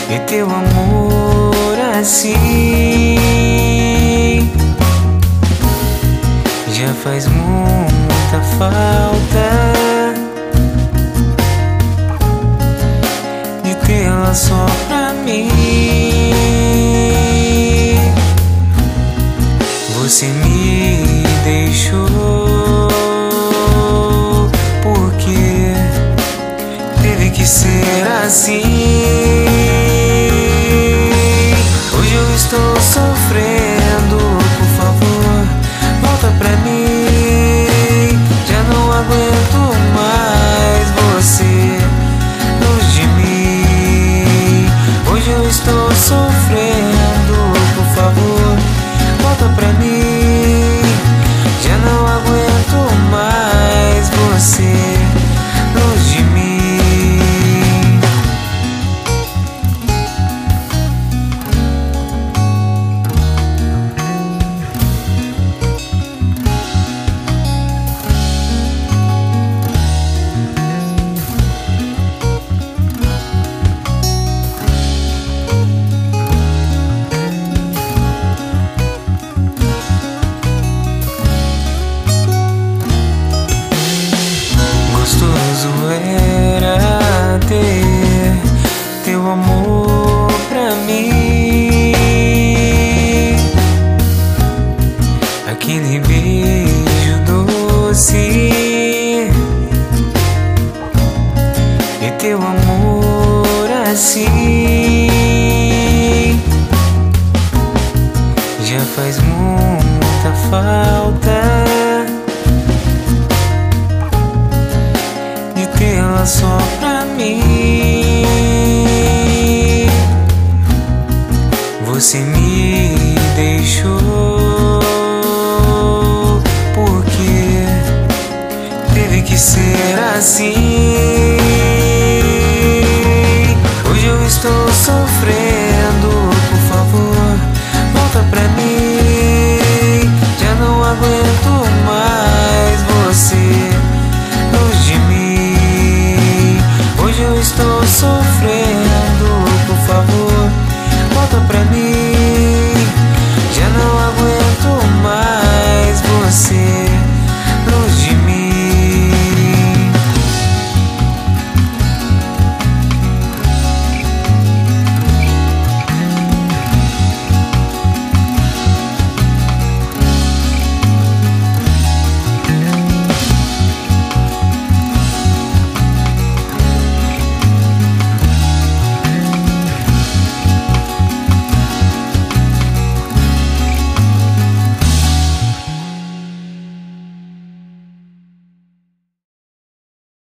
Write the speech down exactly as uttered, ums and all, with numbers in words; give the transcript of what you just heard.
e teu amor assim já faz muita falta de tê-la só pra mim. Você me deixou porque teve que ser assim. Hoje eu estou sofrendo, por favor, volta pra mim. Já não aguento mais você longe de mim. Hoje eu estou sofrendo, por favor, volta pra mim. Já não aguento mais você longe de mim. Gostoso era ter teu amor pra mim, aquele beijo doce e teu amor assim já faz muita falta de tê-la só pra mim. Você me deixou porque teve que ser assim. Hoje eu estou sofrendo,